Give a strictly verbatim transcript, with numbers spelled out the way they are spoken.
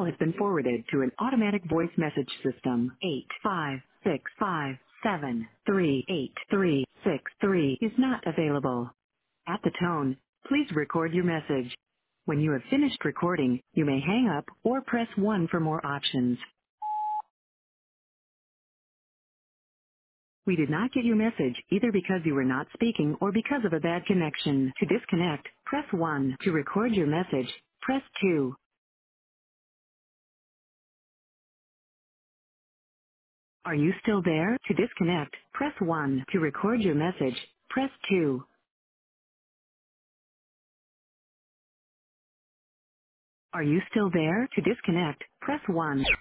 call has been forwarded to an automatic voice message system. Eight five six five seven three eight three six three is not available. At the tone, please record your message. When you have finished recording, you may hang up or press one for more options. We did not get your message either because you were not speaking or because of a bad connection. To disconnect, press one. To record your message, press two. Are you still there? To disconnect, press one. To record your message, press two. Are you still there? To disconnect, press one.